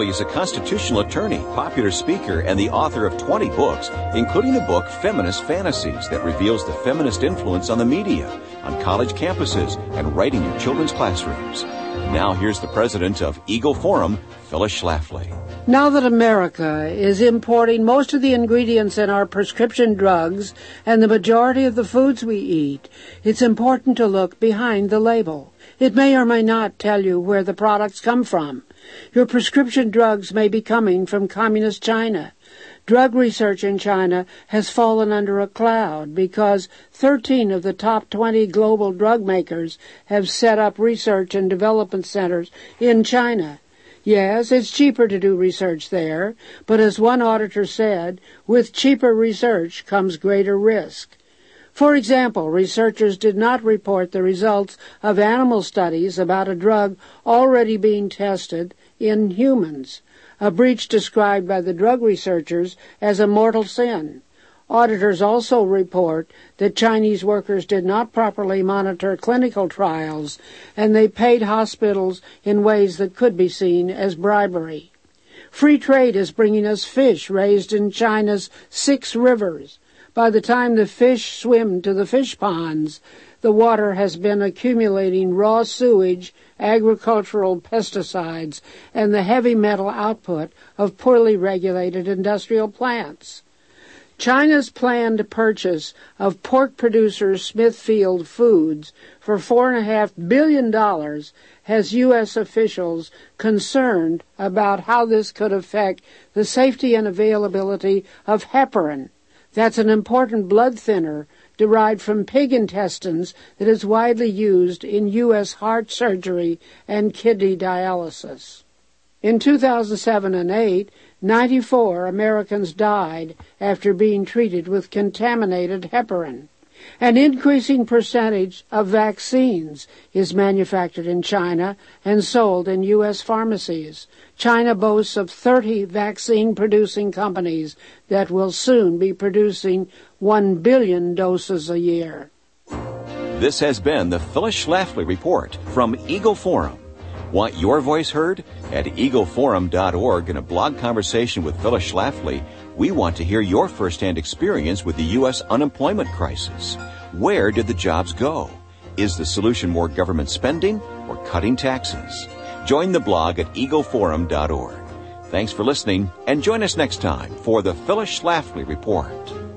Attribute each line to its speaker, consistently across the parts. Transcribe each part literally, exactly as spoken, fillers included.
Speaker 1: Schlafly is a constitutional attorney, popular speaker, and the author of twenty books, including the book Feminist Fantasies that reveals the feminist influence on the media, on college campuses, and right in your children's classrooms. Now here's the president of Eagle Forum, Phyllis Schlafly.
Speaker 2: Now that America is importing most of the ingredients in our prescription drugs and the majority of the foods we eat, it's important to look behind the label. It may or may not tell you where the products come from. Your prescription drugs may be coming from communist China. Drug research in China has fallen under a cloud because thirteen of the top twenty global drug makers have set up research and development centers in China. Yes, it's cheaper to do research there, but as one auditor said, with cheaper research comes greater risk. For example, researchers did not report the results of animal studies about a drug already being tested in humans, a breach described by the drug researchers as a mortal sin. Auditors also report that Chinese workers did not properly monitor clinical trials, and they paid hospitals in ways that could be seen as bribery. Free trade is bringing us fish raised in China's six rivers. By the time the fish swim to the fish ponds, the water has been accumulating raw sewage, agricultural pesticides, and the heavy metal output of poorly regulated industrial plants. China's planned purchase of pork producer Smithfield Foods for four point five billion dollars has U S officials concerned about how this could affect the safety and availability of heparin. That's an important blood thinner derived from pig intestines that is widely used in U S heart surgery and kidney dialysis. In two thousand seven and eight, ninety-four Americans died after being treated with contaminated heparin. An increasing percentage of vaccines is manufactured in China and sold in U S pharmacies. China boasts of thirty vaccine-producing companies that will soon be producing one billion doses a year.
Speaker 1: This has been the Phyllis Schlafly Report from Eagle Forum. Want your voice heard? At eagle forum dot org, in a blog conversation with Phyllis Schlafly, we want to hear your firsthand experience with the U S unemployment crisis. Where did the jobs go? Is the solution more government spending or cutting taxes? Join the blog at eagle forum dot org. Thanks for listening, and join us next time for the Phyllis Schlafly Report.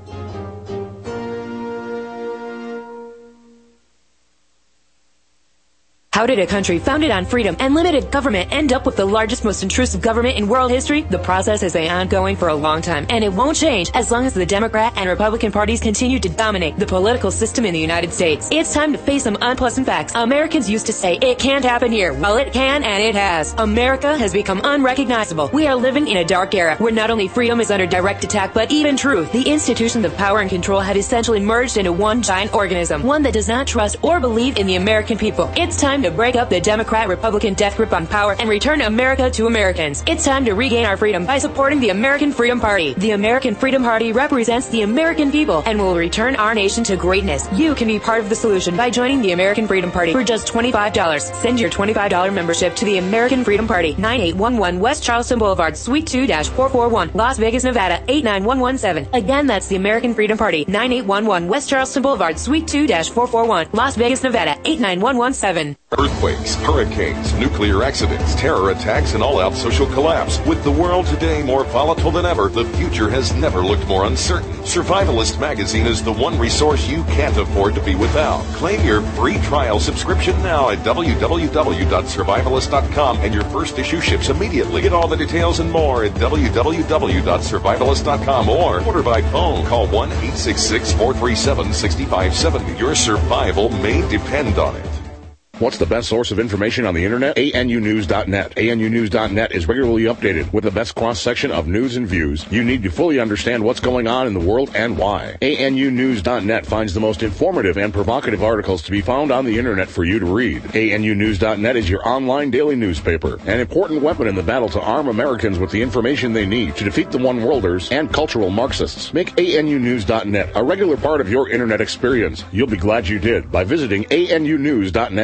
Speaker 3: How did a country founded on freedom and limited government end up with the largest, most intrusive government in world history? The process has been ongoing for a long time, and it won't change as long as the Democrat and Republican parties continue to dominate the political system in the United States. It's time to face some unpleasant facts. Americans used to say, it can't happen here. Well, it can, and it has. America has become unrecognizable. We are living in a dark era where not only freedom is under direct attack, but even truth. The institutions of power and control have essentially merged into one giant organism, one that does not trust or believe in the American people. It's time to break up the Democrat-Republican death grip on power and return America to Americans. It's time to regain our freedom by supporting the American Freedom Party. The American Freedom Party represents the American people and will return our nation to greatness. You can be part of the solution by joining the American Freedom Party for just twenty-five dollars. Send your twenty-five dollars membership to the American Freedom Party, nine eight one one West Charleston Boulevard, Suite two four four one, Las Vegas, Nevada, eight nine one one seven. Again, that's the American Freedom Party, nine eight one one West Charleston Boulevard, Suite two four four one, Las Vegas, Nevada, eight nine one one seven.
Speaker 4: Earthquakes, hurricanes, nuclear accidents, terror attacks, and all-out social collapse. With the world today more volatile than ever, the future has never looked more uncertain. Survivalist Magazine is the one resource you can't afford to be without. Claim your free trial subscription now at w w w dot survivalist dot com, and your first issue ships immediately. Get all the details and more at w w w dot survivalist dot com or order by phone. Call one eight six six, four three seven, six five seven zero. Your survival may depend on it.
Speaker 5: What's the best source of information on the internet? A N U news dot net. A N U news dot net is regularly updated with the best cross-section of news and views you need to fully understand what's going on in the world and why. A N U news dot net finds the most informative and provocative articles to be found on the internet for you to read. A N U news dot net is your online daily newspaper, an important weapon in the battle to arm Americans with the information they need to defeat the one-worlders and cultural Marxists. Make A N U news dot net a regular part of your internet experience. You'll be glad you did by visiting A N U news dot net.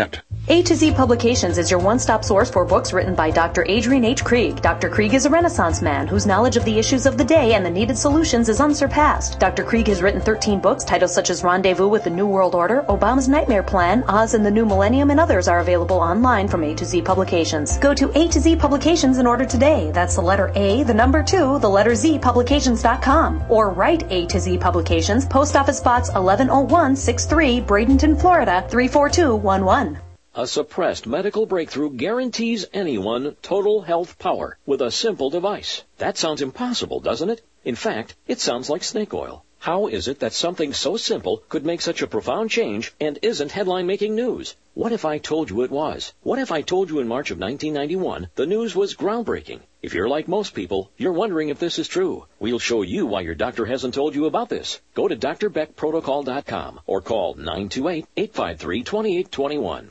Speaker 6: A to Z Publications is your one-stop source for books written by Doctor Adrian H. Krieg. Doctor Krieg is a Renaissance man whose knowledge of the issues of the day and the needed solutions is unsurpassed. Doctor Krieg has written thirteen books, titles such as Rendezvous with the New World Order, Obama's Nightmare Plan, Oz and the New Millennium, and others are available online from A to Z Publications. Go to A to Z Publications and order today. That's the letter A, the number two, the letter Z, publications dot com. Or write A to Z Publications, Post Office Box eleven oh one sixty-three, Bradenton, Florida, three four two one one.
Speaker 7: A suppressed medical breakthrough guarantees anyone total health power with a simple device. That sounds impossible, doesn't it? In fact, it sounds like snake oil. How is it that something so simple could make such a profound change and isn't headline-making news? What if I told you it was? What if I told you in March of nineteen ninety-one the news was groundbreaking? If you're like most people, you're wondering if this is true. We'll show you why your doctor hasn't told you about this. Go to D R Beck Protocol dot com or call nine two eight, eight five three, two eight two one.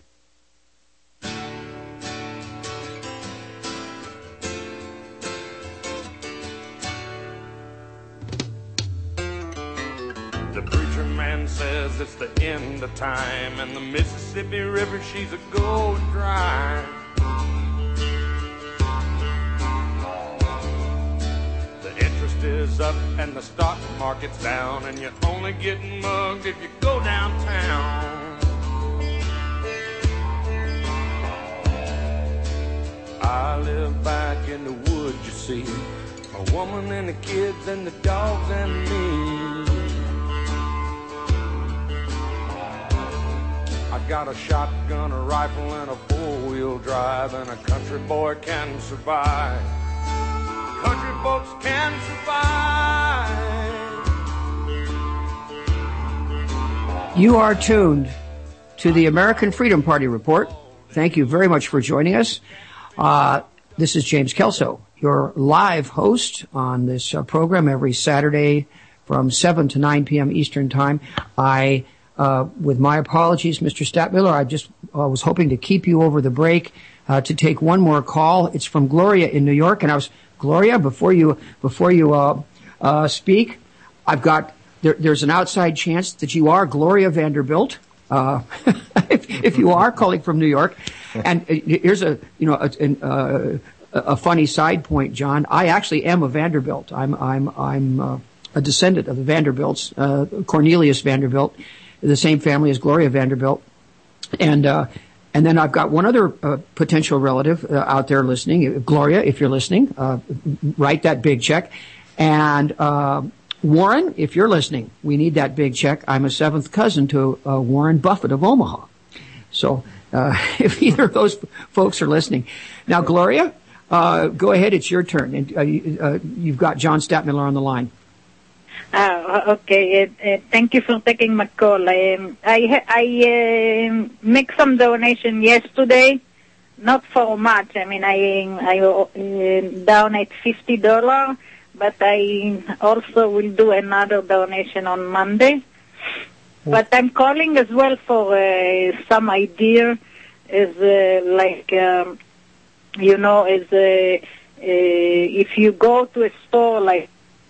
Speaker 8: The preacher man says it's the end of time, and the Mississippi River, she's a going dry. The interest is up and the stock market's down, and you're only getting mugged if you go downtown. I live back in the woods, you see, a woman and the kids and the dogs and me. I got a shotgun, a rifle, and a four-wheel drive, and a country boy can survive. Country folks can survive.
Speaker 9: You are tuned to the American Freedom Party Report. Thank you very much for joining us. Uh, this is James Kelso, your live host on this uh, program every Saturday from seven to nine p.m. Eastern Time. I Uh, with my apologies, Mister Stadtmiller, I just uh, was hoping to keep you over the break uh, to take one more call. It's from Gloria in New York, and I was Gloria. Before you before you uh, uh, speak, I've got there, there's an outside chance that you are Gloria Vanderbilt. Uh, if, if you are calling from New York, and uh, here's a you know a, uh, a funny side point, John. I actually am a Vanderbilt. I'm I'm I'm uh, a descendant of the Vanderbilts, uh, Cornelius Vanderbilt, the same family as Gloria Vanderbilt. And, uh, and then I've got one other, uh, potential relative, uh, out there listening. Gloria, if you're listening, uh, write that big check. And, uh, Warren, if you're listening, we need that big check. I'm a seventh cousin to, uh, Warren Buffett of Omaha. So, uh, if either of those folks are listening. Now, Gloria, uh, go ahead. It's your turn. And, uh, uh you've got John Stadtmiller on the line.
Speaker 10: Uh, okay, uh, uh, thank you for taking my call. Um, I I uh, make some donation yesterday, not for much. I mean, I I uh, donate fifty dollars, but I also will do another donation on Monday. But I'm calling as well for uh, some idea, is uh, like um, you know, is uh, uh, if you go to a store like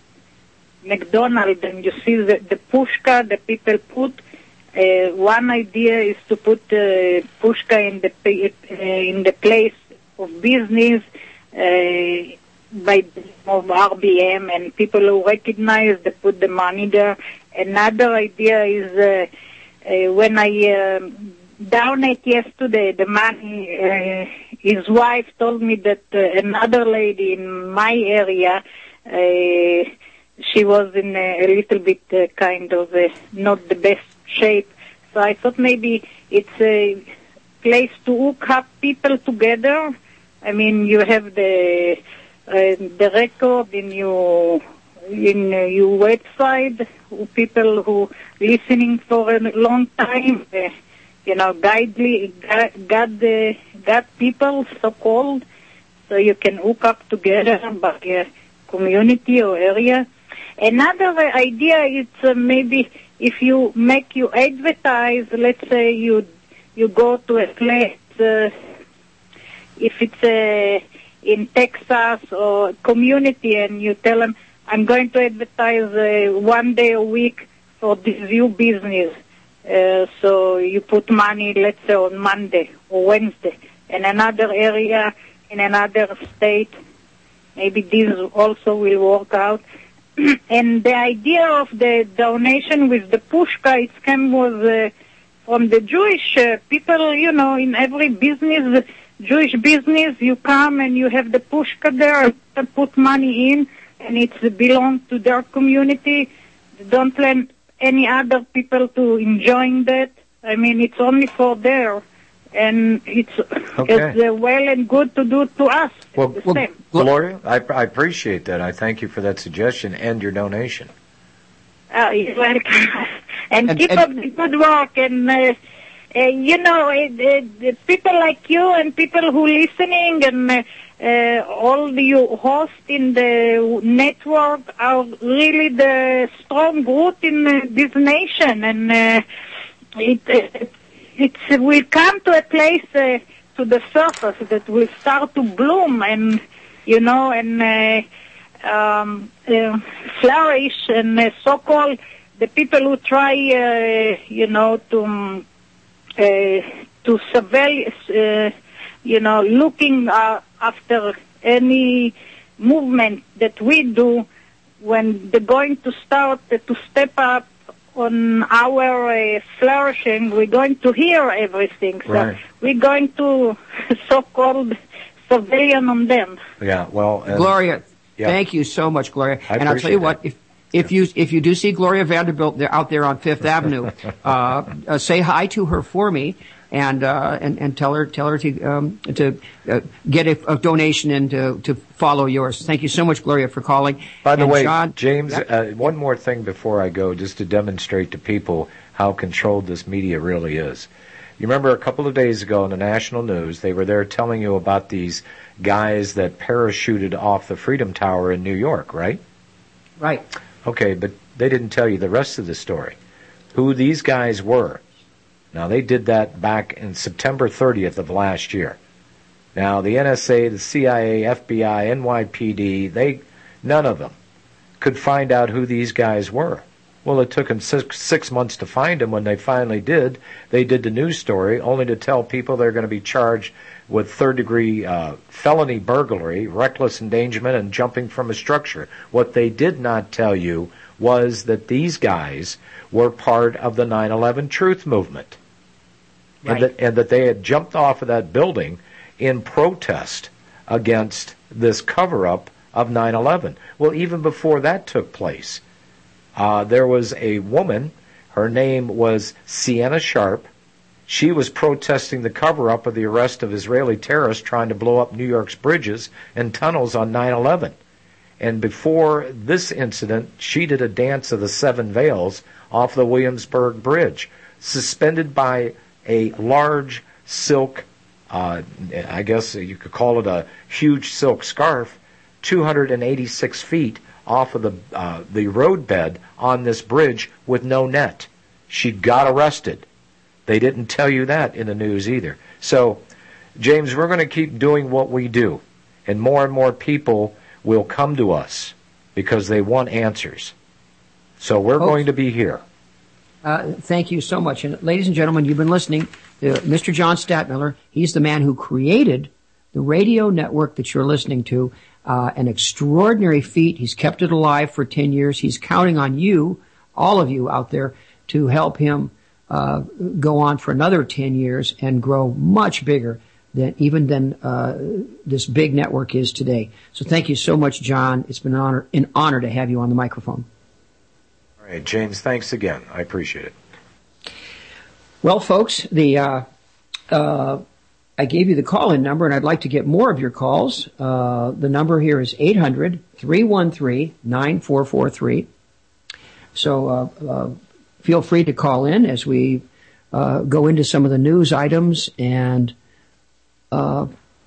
Speaker 10: McDonald's and you see the, the pushka the people put, uh, one idea is to put uh, pushka in the uh, in the place of business uh, by of R B M, and people who recognize they put the money there. Another idea is uh, uh, when I uh, donate yesterday the money, uh, his wife told me that uh, another lady in my area, uh, she was in a, a little bit uh, kind of uh, not the best shape. So I thought maybe it's a place to hook up people together. I mean, you have the uh, the record in your in uh, your website. People who listening for a long time, uh, you know, godly, God, God, uh, God people, so called. So you can hook up together by uh, community or area. Another idea is uh, maybe if you make you advertise, let's say you you go to a place, uh, if it's uh, in Texas or community, and you tell them, I'm going to advertise uh, one day a week for this new business. Uh, so you put money, let's say on Monday or Wednesday. In another area, in another state, maybe these also will work out. And the idea of the donation with the Pushka, it came was uh, from the Jewish uh, people, you know, in every business, Jewish business, you come and you have the Pushka there, and put money in, and it belongs to their community. They don't let any other people to enjoying that. I mean, it's only for there. And it's,
Speaker 11: okay.
Speaker 10: it's uh, well and good to do to us.
Speaker 11: Well,
Speaker 10: the
Speaker 11: well
Speaker 10: same.
Speaker 11: Gloria, I, I appreciate that. I thank you for that suggestion and your donation.
Speaker 10: Uh, you're welcome. and,
Speaker 9: And-
Speaker 10: keep
Speaker 9: and-
Speaker 10: up the good work. And, uh, uh, you know, uh, uh, people like you and people who listening and uh, uh, all you hosts in the network are really the strong root in uh, this nation. And uh, it... Uh, It will come to a place uh, to the surface that will start to bloom and, you know, and uh, um, uh, flourish and uh, so-called the people who try, uh, you know, to um, uh, to surveil, uh, you know, looking uh, after any movement that we do when they're going to start uh, to step up on our uh, flourishing, we're going to hear everything. So
Speaker 11: Right.
Speaker 10: we're going to so-called surveillance on them.
Speaker 11: Yeah, well... And,
Speaker 9: Gloria,
Speaker 11: yeah.
Speaker 9: thank you so much, Gloria.
Speaker 11: I
Speaker 9: and I'll tell you
Speaker 11: appreciate
Speaker 9: what, if if you if you do see Gloria Vanderbilt there, out there on Fifth Avenue, uh, uh, say hi to her for me, and uh, and and tell her tell her to um, to uh, get a, a donation and to to follow yours. Thank you so much, Gloria, for calling.
Speaker 11: By the
Speaker 9: And
Speaker 11: way,
Speaker 9: John,
Speaker 11: James,
Speaker 9: Yep.
Speaker 11: uh, one more thing before I go, just to demonstrate to people how controlled this media really is. You remember a couple of days ago in the national news, they were there telling you about these guys that parachuted off the Freedom Tower in New York, right?
Speaker 9: Right.
Speaker 11: Okay, but they didn't tell you the rest of the story. Who these guys were. Now, they did that back in September thirtieth of last year. Now, the N S A, the C I A, F B I, N Y P D, they, none of them could find out who these guys were. Well, it took them six, six months to find them. When they finally did, they did the news story only to tell people they're going to be charged with third-degree uh, felony burglary, reckless endangerment, and jumping from a structure. What they did not tell you was that these guys were part of the nine eleven Truth Movement.
Speaker 9: Right.
Speaker 11: And, that, and that they had jumped off of that building in protest against this cover-up of nine eleven. Well, even before that took place, uh, there was a woman, her name was Sienna Sharp. She was protesting the cover-up of the arrest of Israeli terrorists trying to blow up New York's bridges and tunnels on nine eleven. And before this incident, she did a dance of the seven veils off the Williamsburg Bridge, suspended by a large silk, uh, I guess you could call it a huge silk scarf, two hundred eighty-six feet off of the uh, the roadbed on this bridge with no net. She got arrested. They didn't tell you that in the news either. So, James, we're going to keep doing what we do, and more and more people will come to us because they want answers. So we're
Speaker 9: Folks,
Speaker 11: going to be here.
Speaker 9: Uh, thank you so much. And ladies and gentlemen, you've been listening to Mister John Stadtmiller. He's the man who created the radio network that you're listening to. Uh, an extraordinary feat. He's kept it alive for ten years. He's counting on you, all of you out there, to help him uh, go on for another ten years and grow much bigger than even than uh, this big network is today. So thank you so much, John. It's been an honor, an honor to have you on the microphone.
Speaker 11: All right, James, thanks again. I appreciate it.
Speaker 9: Well, folks, the uh, uh, I gave you the call-in number, and I'd like to get more of your calls. Uh, the number here is eight hundred, three one three, nine four four three. So uh, uh, feel free to call in as we uh, go into some of the news items and uh,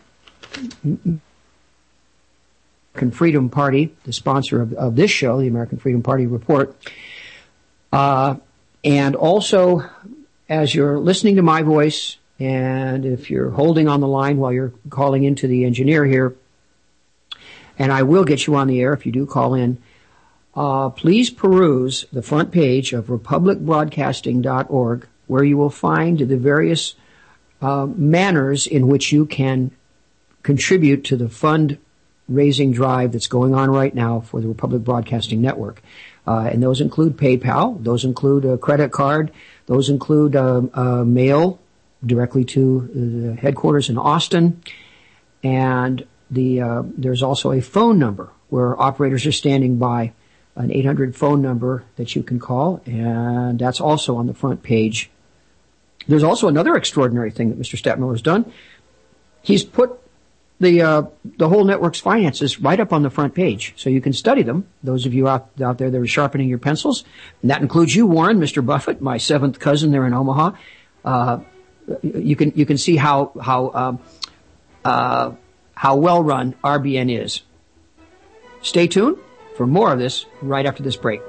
Speaker 9: American Freedom Party, the sponsor of, of this show, the American Freedom Party Report. Uh, and also, as you're listening to my voice, and if you're holding on the line while you're calling into the engineer here, and I will get you on the air if you do call in, uh, please peruse the front page of republic broadcasting dot org, where you will find the various uh, manners in which you can contribute to the fund-raising drive that's going on right now for the Republic Broadcasting Network. Uh, and those include PayPal, those include a credit card, those include uh, uh, mail directly to the headquarters in Austin, and the uh, there's also a phone number where operators are standing by, an eight hundred phone number that you can call, and that's also on the front page. There's also another extraordinary thing that Mister Stadtmiller has done. He's put the uh, the whole network's finances right up on the front page, so you can study them. Those of you out out there that are sharpening your pencils, and that includes you, Warren, Mister Buffett, my seventh cousin there in Omaha. Uh, you can you can see how how um, uh, how well run R B N is. Stay tuned for more of this right after this break.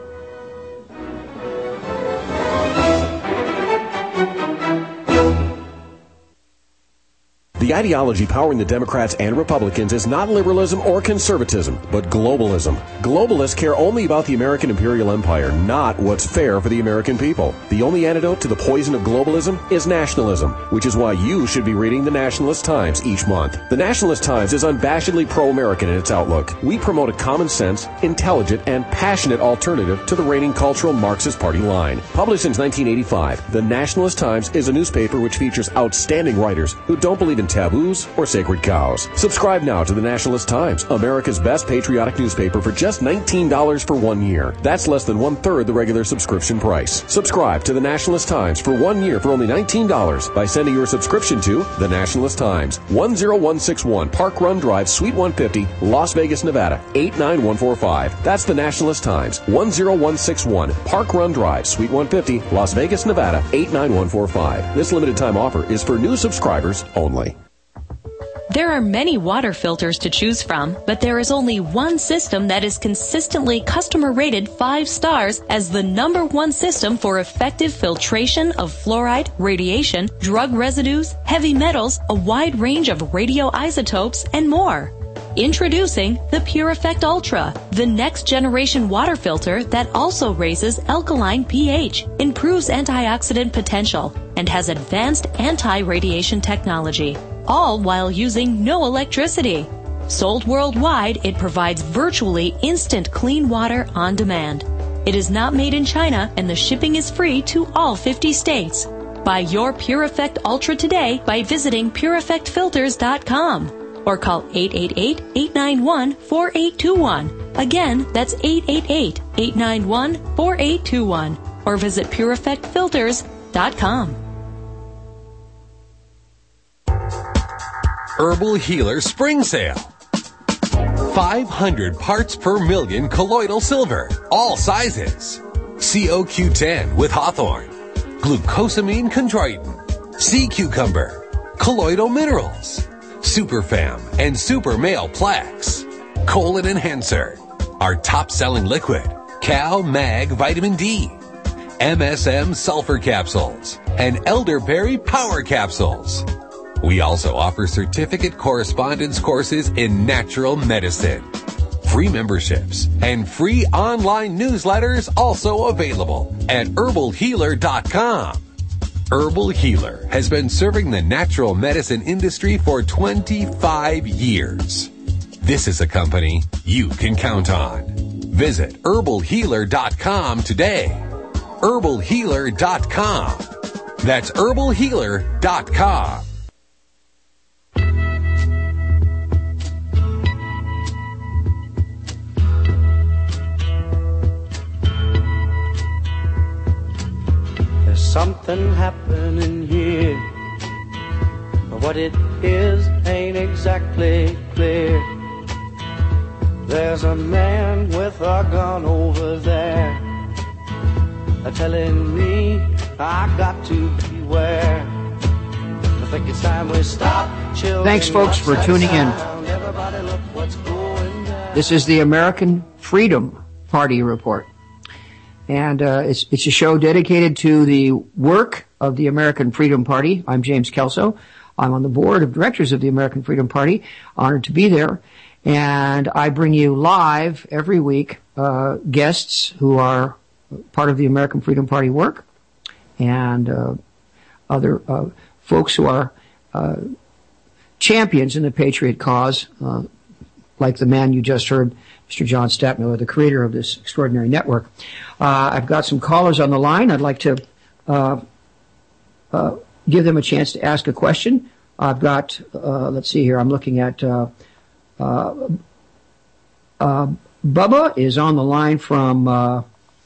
Speaker 12: The ideology powering the Democrats and Republicans is not liberalism or conservatism, but globalism. Globalists care only about the American imperial empire, not what's fair for the American people. The only antidote to the poison of globalism is nationalism, which is why you should be reading the Nationalist Times each month. The Nationalist Times is unabashedly pro-American in its outlook. We promote a common sense, intelligent, and passionate alternative to the reigning cultural Marxist party line. Published since nineteen eighty-five, the Nationalist Times is a newspaper which features outstanding writers who don't believe in taboos or sacred cows. Subscribe now to the Nationalist Times, America's best patriotic newspaper, for just nineteen dollars for one year. That's less than one-third the regular subscription price. Subscribe to the Nationalist Times for one year for only nineteen dollars by sending your subscription to the Nationalist Times, one oh one six one Park Run Drive, Suite one fifty, Las Vegas, Nevada, eight nine one four five. That's the Nationalist Times, one oh one six one Park Run Drive, Suite one fifty, Las Vegas, Nevada, eight nine one four five. This limited time offer is for new subscribers only.
Speaker 13: There are many water filters to choose from, but there is only one system that is consistently customer rated five stars as the number one system for effective filtration of fluoride, radiation, drug residues, heavy metals, a wide range of radioisotopes, and more. Introducing the Pure Effect Ultra, the next generation water filter that also raises alkaline pH, improves antioxidant potential, and has advanced anti-radiation technology, all while using no electricity. Sold worldwide, it provides virtually instant clean water on demand. It is not made in China, and the shipping is free to all fifty states. Buy your Pure Effect Ultra today by visiting pure effect filters dot com. Or call eight eight eight, eight nine one, four eight two one. Again, that's eight eight eight, eight nine one, four eight two one. Or visit pure effect filters dot com.
Speaker 14: Herbal Healer Spring Sale. five hundred parts per million colloidal silver, all sizes. C O Q ten with hawthorn, glucosamine chondroitin, sea cucumber, colloidal minerals, Superfam and Super Male Plex, Colon Enhancer, our top-selling liquid, Cal Mag Vitamin D, M S M Sulfur Capsules, and Elderberry Power Capsules. We also offer certificate correspondence courses in natural medicine. Free memberships and free online newsletters also available at herbal healer dot com. Herbal Healer has been serving the natural medicine industry for twenty-five years. This is a company you can count on. Visit herbal healer dot com today. herbal healer dot com. That's herbal healer dot com.
Speaker 15: Something happening here, but what it is ain't exactly clear. There's a man with a gun over there, telling me I got to beware. I think it's time we stop.
Speaker 9: Thanks, folks, for tuning in. This is the American Freedom Party Report. And uh, it's, it's a show dedicated to the work of the American Freedom Party. I'm James Kelso. I'm on the board of directors of the American Freedom Party. Honored to be there. And I bring you live every week uh, guests who are part of the American Freedom Party work and uh, other uh, folks who are uh, champions in the patriot cause, uh, like the man you just heard, Mister John Stadtmiller, the creator of this extraordinary network. Uh, I've got some callers on the line. I'd like to uh, uh, give them a chance to ask a question. I've got, uh, let's see here, I'm looking at uh, uh, uh, Bubba is on the line from, uh,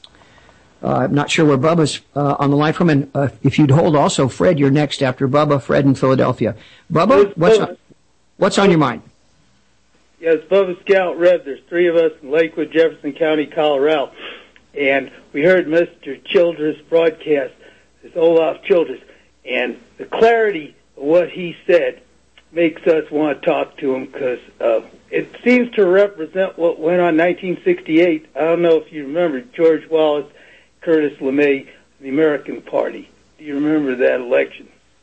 Speaker 9: uh, I'm not sure where Bubba's uh, on the line from, and uh, if you'd hold also, Fred, you're next after Bubba, Fred in Philadelphia. Bubba, what's on, what's on your mind?
Speaker 16: Yes, Bubba Scout Red. There's three of us in Lakewood, Jefferson County, Colorado. And we heard Mister Childress broadcast, this Olaf Childress, and the clarity of what he said makes us want to talk to him because uh, it seems to represent what went on in nineteen sixty-eight. I don't know if you remember George Wallace, Curtis LeMay, the American Party. Do you remember that election?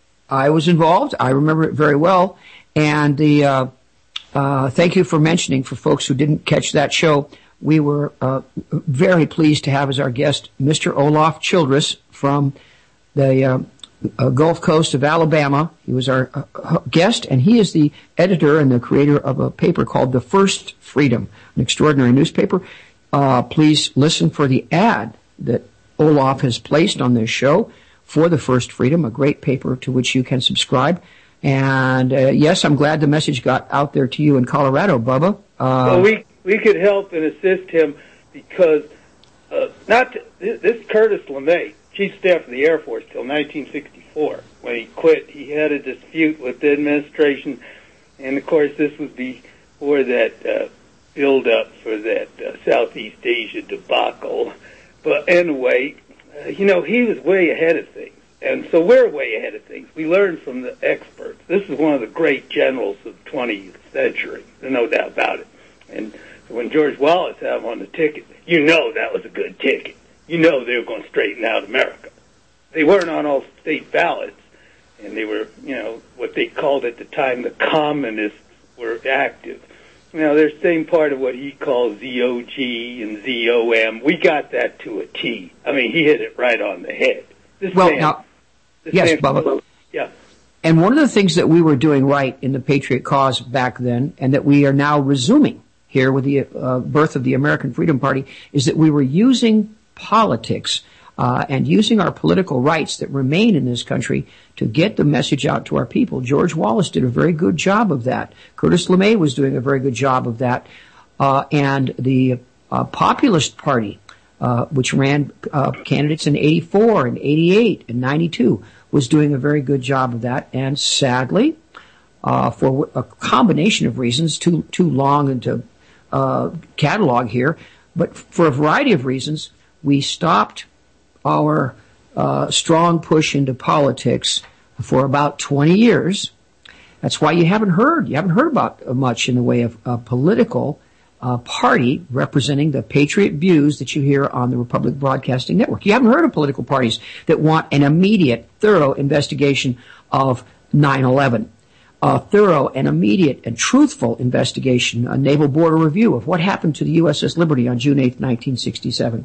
Speaker 9: I was involved. I remember it very well. And the... Uh Uh, thank you for mentioning, for folks who didn't catch that show, we were uh, very pleased to have as our guest Mister Olaf Childress from the uh, uh, Gulf Coast of Alabama. He was our uh, guest, and he is the editor and the creator of a paper called The First Freedom, an extraordinary newspaper. Uh, please listen for the ad that Olaf has placed on this show for The First Freedom, a great paper to which you can subscribe. And, uh, yes, I'm glad the message got out there to you in Colorado, Bubba. Uh,
Speaker 16: well, we, we could help and assist him because, uh, not, to, this Curtis LeMay, Chief of Staff of the Air Force till nineteen sixty-four. When he quit, he had a dispute with the administration. And, of course, this was before that, uh, build-up for that, uh, Southeast Asia debacle. But anyway, uh, you know, he was way ahead of things. And so we're way ahead of things. We learn from the experts. This is one of the great generals of the twentieth century. There's no doubt about it. And when George Wallace had him on the ticket, you know that was a good ticket. You know they were going to straighten out America. They weren't on all state ballots, and they were, you know, what they called at the time the communists were active. You know, they're the same part of what he calls Z O G and Z O M. We got that to a T. I mean, he hit it right on the head. This
Speaker 9: well,
Speaker 16: man,
Speaker 9: now, yes, Bubba.
Speaker 16: Yeah.
Speaker 9: And one of the things that we were doing right in the Patriot cause back then, and that we are now resuming here with the uh, birth of the American Freedom Party, is that we were using politics uh, and using our political rights that remain in this country to get the message out to our people. George Wallace did a very good job of that. Curtis LeMay was doing a very good job of that. Uh, and the uh, Populist Party, Uh, which ran uh, candidates in eighty-four and eighty-eight and ninety-two, was doing a very good job of that. And sadly, uh, for a combination of reasons, too too long and to uh, catalog here, but for a variety of reasons, we stopped our uh, strong push into politics for about twenty years. That's why you haven't heard, you haven't heard about much in the way of uh, political Uh, party representing the patriot views that you hear on the Republic Broadcasting Network. You haven't heard of political parties that want an immediate, thorough investigation of nine eleven, a thorough and immediate and truthful investigation, a naval border review of what happened to the U S S Liberty on June eighth, nineteen sixty-seven.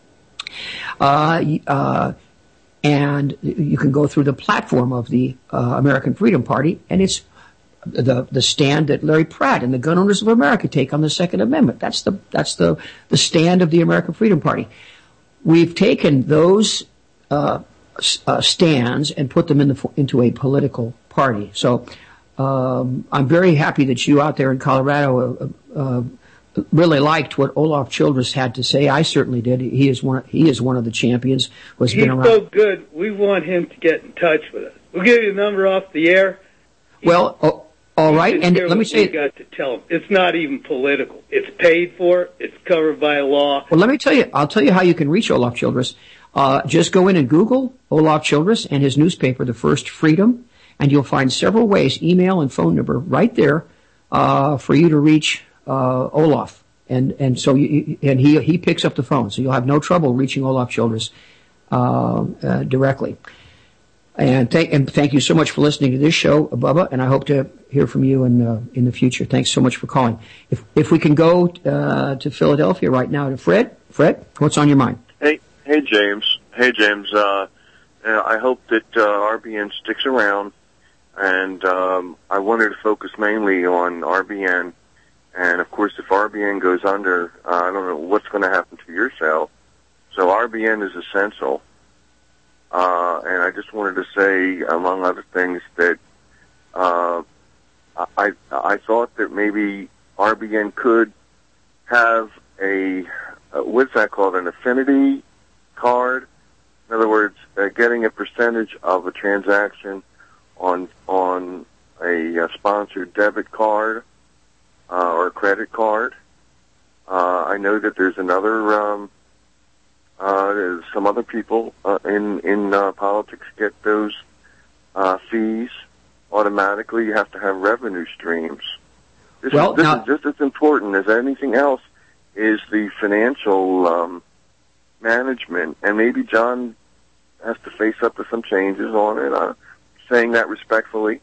Speaker 9: Uh, uh, and you can go through the platform of the uh, American Freedom Party, and it's the the stand that Larry Pratt and the Gun Owners of America take on the Second Amendment. That's the that's the the stand of the American Freedom Party. We've taken those uh, uh, stands and put them in the, into a political party. So um, I'm very happy that you out there in Colorado uh, uh, really liked what Olaf Childress had to say. I certainly did. He is one. He is one of the champions. Was
Speaker 16: He's
Speaker 9: been around.
Speaker 16: so good. We want him to get in touch with us. We'll give you the number off the air.
Speaker 9: Well. Oh, All right, and let me say,
Speaker 16: you got to tell them it's not even political. It's paid for. It's covered by law.
Speaker 9: Well, let me tell you. I'll tell you how you can reach Olaf Childress. Uh, just go in and Google Olaf Childress and his newspaper, The First Freedom, and you'll find several ways, email and phone number, right there uh, for you to reach uh, Olaf. And and so you, and he he picks up the phone, so you'll have no trouble reaching Olaf Childress uh, uh, directly. And thank, and thank you so much for listening to this show, Bubba, and I hope to hear from you in, uh, in the future. Thanks so much for calling. If, if we can go, uh, to Philadelphia right now to Fred. Fred, what's on your mind?
Speaker 17: Hey, hey, James. Hey, James, uh, I hope that, uh, R B N sticks around and um, I wanted to focus mainly on R B N. And, of course, if R B N goes under, uh, I don't know what's going to happen to your sale. So R B N is essential. Uh, and I just wanted to say, among other things, that uh, I I thought that maybe R B N could have a, uh, what's that called, an affinity card? In other words, uh, getting a percentage of a transaction on on a, a sponsored debit card uh, or a credit card. Uh, I know that there's another, um, uh, there's some other people uh, in in uh, politics get those uh, fees automatically. You have to have revenue streams. This,
Speaker 9: well,
Speaker 17: is, this
Speaker 9: now,
Speaker 17: is just as important as anything else is the financial um, management, and maybe John has to face up to some changes on it. I'm saying that respectfully.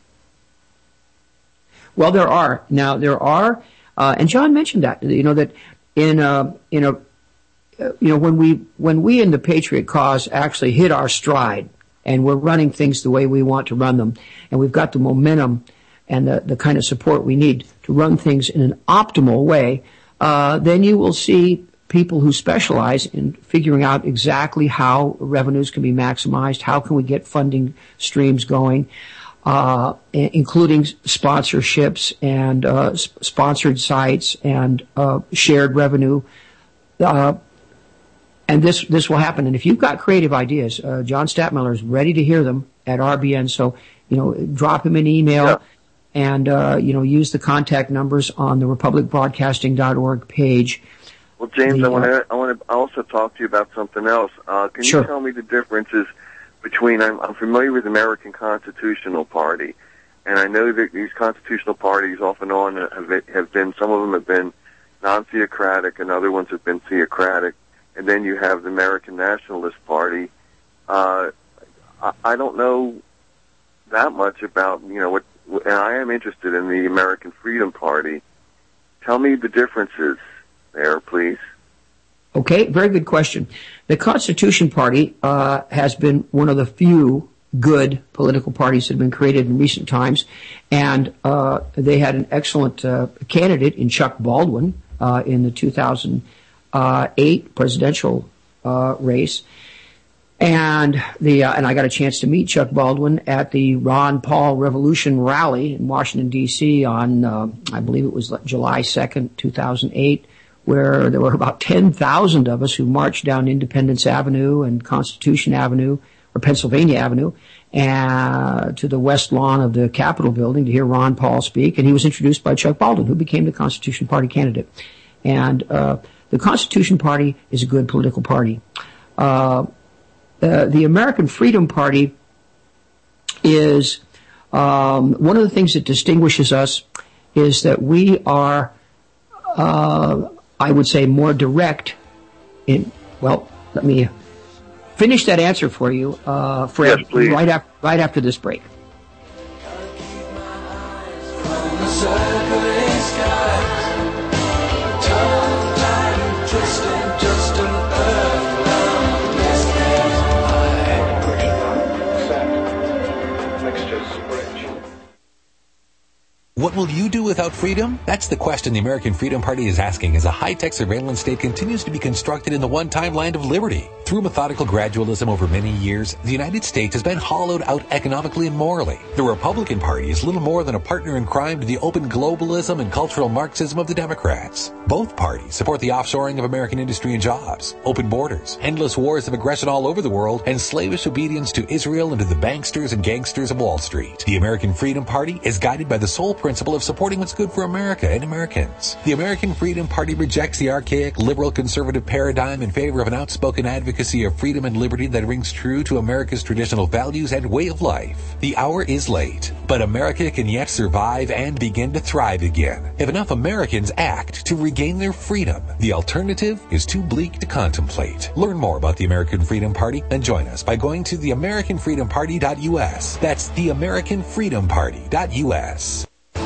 Speaker 9: Well, there are. Now, there are, uh, and John mentioned that, you know, that in a, in a, uh, you know, when we, when we in the Patriot cause actually hit our stride and we're running things the way we want to run them, and we've got the momentum and the, the kind of support we need to run things in an optimal way, uh, then you will see people who specialize in figuring out exactly how revenues can be maximized, how can we get funding streams going, uh, including sponsorships and uh, sp- sponsored sites and uh, shared revenue. Uh, and this this will happen. And if you've got creative ideas, uh, John Stadtmiller is ready to hear them at R B N. So, you know, drop him an email. Yeah. And, uh, you know, use the contact numbers on the republic broadcasting dot org page.
Speaker 17: Well, James,
Speaker 9: the,
Speaker 17: I want to I want to also talk to you about something else. Uh, can
Speaker 9: sure.
Speaker 17: you tell me the differences between, I'm, I'm familiar with the American Constitutional Party, and I know that these constitutional parties off and on have, have been, some of them have been non-theocratic and other ones have been theocratic, and then you have the American Nationalist Party. Uh, I, I don't know that much about, you know, what, and I am interested in the American Freedom Party. Tell me the differences there, please.
Speaker 9: Okay, very good question. The Constitution Party uh, has been one of the few good political parties that have been created in recent times, and uh, they had an excellent uh, candidate in Chuck Baldwin uh, in the two thousand eight presidential uh, race. And the uh, and I got a chance to meet Chuck Baldwin at the Ron Paul Revolution rally in Washington, D C on, uh, I believe it was July second, two thousand eight, where there were about ten thousand of us who marched down Independence Avenue and Constitution Avenue, or Pennsylvania Avenue, and to the west lawn of the Capitol building to hear Ron Paul speak. And he was introduced by Chuck Baldwin, who became the Constitution Party candidate. And uh, the Constitution Party is a good political party. Uh, Uh, the American Freedom Party is um, one of the things that distinguishes us is that we are, uh, I would say, more direct in. Well, let me finish that answer for you, uh, Fred,
Speaker 17: yes, please.
Speaker 9: right after right after this break.
Speaker 14: What will you do without freedom? That's the question the American Freedom Party is asking as a high-tech surveillance state continues to be constructed in the one-time land of liberty. Through methodical gradualism over many years, the United States has been hollowed out economically and morally. The Republican Party is little more than a partner in crime to the open globalism and cultural Marxism of the Democrats. Both parties support the offshoring of American industry and jobs, open borders, endless wars of aggression all over the world, and slavish obedience to Israel and to the banksters and gangsters of Wall Street. The American Freedom Party is guided by the sole principle of supporting what's good for America and Americans. The American Freedom Party rejects the archaic liberal conservative paradigm in favor of an outspoken advocacy of freedom and liberty that rings true to America's traditional values and way of life. The hour is late, but America can yet survive and begin to thrive again if enough Americans act to regain their freedom. The alternative is too bleak to contemplate. Learn more about the American Freedom Party and join us by going to the american freedom party dot u s. That's the american freedom party dot u s.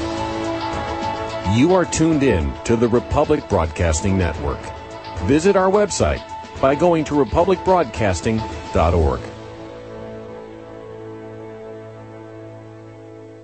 Speaker 12: You are tuned in to the Republic Broadcasting Network. Visit our website by going to republic broadcasting dot org.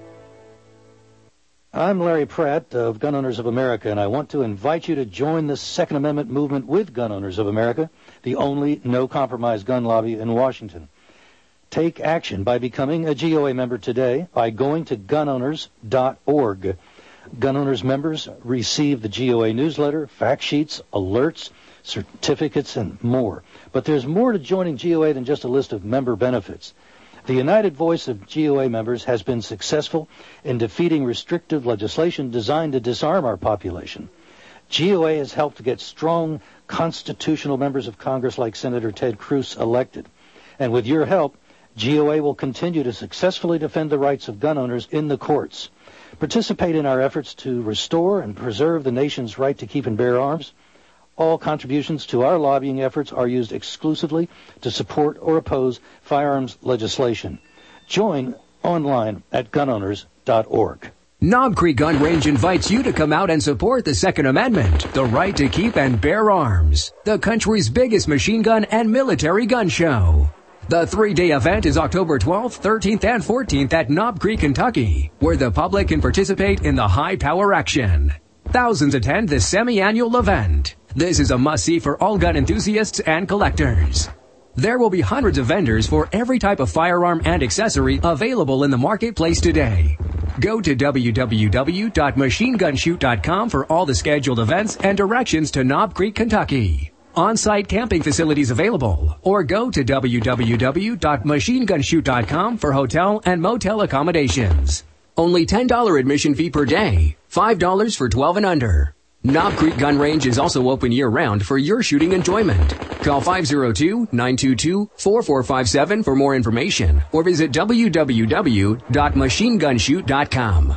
Speaker 18: I'm Larry Pratt of Gun Owners of America, and I want to invite you to join the Second Amendment movement with Gun Owners of America, the only no-compromise gun lobby in Washington. Take action by becoming a G O A member today by going to gun owners dot org. Gun Owners members receive the G O A newsletter, fact sheets, alerts, certificates, and more. But there's more to joining G O A than just a list of member benefits. The united voice of G O A members has been successful in defeating restrictive legislation designed to disarm our population. G O A has helped to get strong constitutional members of Congress like Senator Ted Cruz elected. And with your help, G O A will continue to successfully defend the rights of gun owners in the courts. Participate in our efforts to restore and preserve the nation's right to keep and bear arms. All contributions to our lobbying efforts are used exclusively to support or oppose firearms legislation. Join online at gun owners dot org.
Speaker 19: Knob Creek Gun Range invites you to come out and support the Second Amendment, the right to keep and bear arms, the country's biggest machine gun and military gun show. The three-day event is October twelfth, thirteenth, and fourteenth at Knob Creek, Kentucky, where the public can participate in the high-power action. Thousands attend this semi-annual event. This is a must-see for all gun enthusiasts and collectors. There will be hundreds of vendors for every type of firearm and accessory available in the marketplace today. Go to w w w dot machine gun shoot dot com for all the scheduled events and directions to Knob Creek, Kentucky. On-site camping facilities available, or go to w w w dot machine gun shoot dot com for hotel and motel accommodations. Only ten dollars admission fee per day, five dollars for twelve and under. Knob Creek Gun Range is also open year-round for your shooting enjoyment. Call five oh two, nine two two, four four five seven for more information, or visit w w w dot machine gun shoot dot com.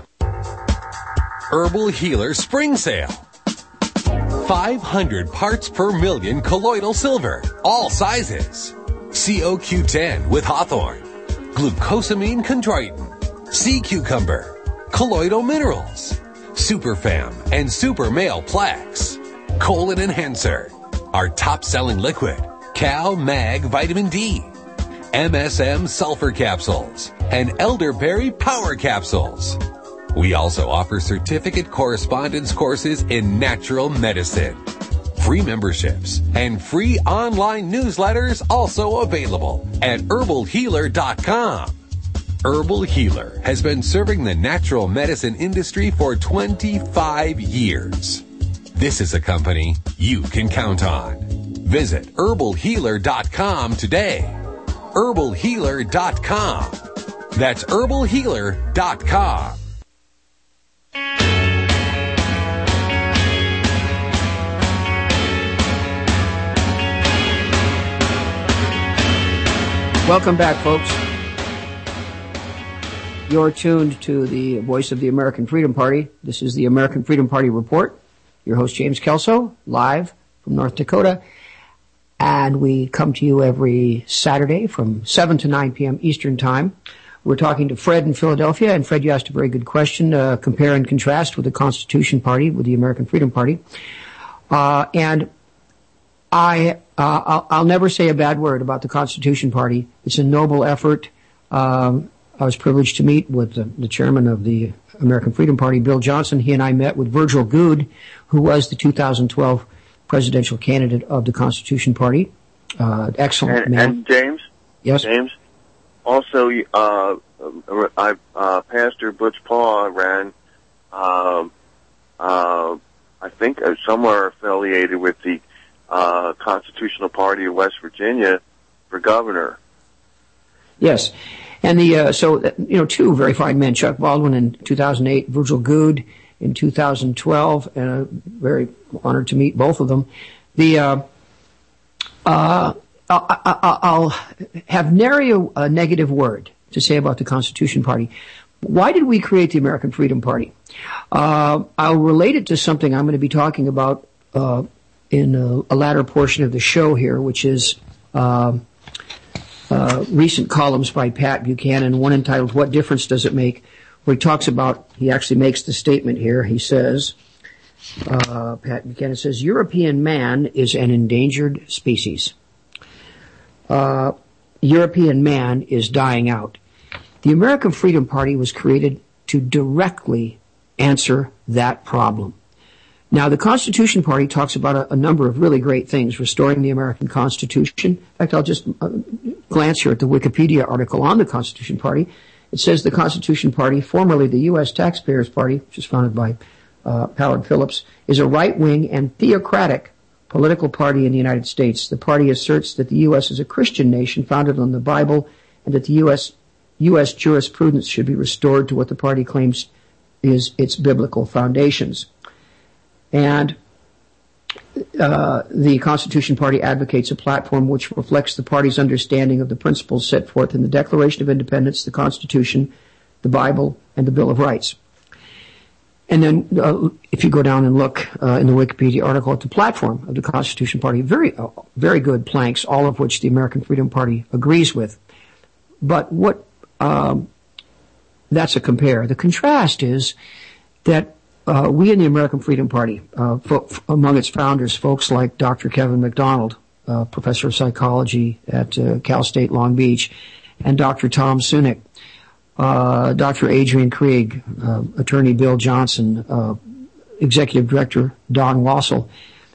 Speaker 14: Herbal Healer Spring Sale. five hundred parts per million colloidal silver, all sizes. C O Q ten with Hawthorne, glucosamine chondroitin, sea cucumber, colloidal minerals, Superfam and Super Male Plex, Colon Enhancer, our top-selling liquid, Cal Mag Vitamin D, M S M Sulfur Capsules, and Elderberry Power Capsules. We also offer certificate correspondence courses in natural medicine. Free memberships and free online newsletters also available at herbal healer dot com. Herbal Healer has been serving the natural medicine industry for twenty-five years. This is a company you can count on. Visit herbal healer dot com today. herbal healer dot com. That's herbal healer dot com.
Speaker 9: Welcome back, folks. You're tuned to the voice of the American Freedom Party. This is the American Freedom Party Report. Your host, James Kelso, live from North Dakota. And we come to you every Saturday from seven to nine p.m. Eastern Time. We're talking to Fred in Philadelphia. And Fred, you asked a very good question, uh, compare and contrast with the Constitution Party, with the American Freedom Party. Uh, and I, uh, I'll, I'll never say a bad word about the Constitution Party. It's a noble effort. Um, I was privileged to meet with the, the chairman of the American Freedom Party, Bill Johnson. He and I met with Virgil Goode, who was the two thousand twelve presidential candidate of the Constitution Party. Uh, excellent
Speaker 17: and,
Speaker 9: man.
Speaker 17: And James?
Speaker 9: Yes?
Speaker 17: James? Also, uh, I, uh, Pastor Butch Paul ran, uh, uh, I think uh, somewhere affiliated with the uh, Constitutional Party of West Virginia for governor.
Speaker 9: Yes. And the, uh, so, you know, two very fine men, Chuck Baldwin in two thousand eight, Virgil Goode in two thousand twelve, and I'm very honored to meet both of them. The, uh, uh, I'll, I'll have nary a, a negative word to say about the Constitution Party. Why did we create the American Freedom Party? Uh, I'll relate it to something I'm going to be talking about, uh, in a, a latter portion of the show here, which is, uh, Uh, recent columns by Pat Buchanan, one entitled, What Difference Does It Make?, where he talks about, he actually makes the statement here, he says, uh, Pat Buchanan says, European man is an endangered species. Uh, European man is dying out. The American Freedom Party was created to directly answer that problem. Now, the Constitution Party talks about a, a number of really great things, restoring the American Constitution. In fact, I'll just uh, glance here at the Wikipedia article on the Constitution Party. It says the Constitution Party, formerly the U S Taxpayers Party, which was founded by uh, Howard Phillips, is a right-wing and theocratic political party in the United States. The party asserts that the U S is a Christian nation founded on the Bible and that the U S U S jurisprudence should be restored to what the party claims is its biblical foundations. And uh, the Constitution Party advocates a platform which reflects the party's understanding of the principles set forth in the Declaration of Independence, the Constitution, the Bible, and the Bill of Rights. And then uh, if you go down and look uh, in the Wikipedia article at the platform of the Constitution Party, very, uh, very good planks, all of which the American Freedom Party agrees with. But what um, that's a compare. The contrast is that Uh, we in the American Freedom Party, uh, fo- among its founders, folks like Doctor Kevin MacDonald, uh, professor of psychology at uh, Cal State Long Beach, and Doctor Tom Sunick, uh, Doctor Adrian Krieg, uh, Attorney Bill Johnson, uh, Executive Director Don Wassell.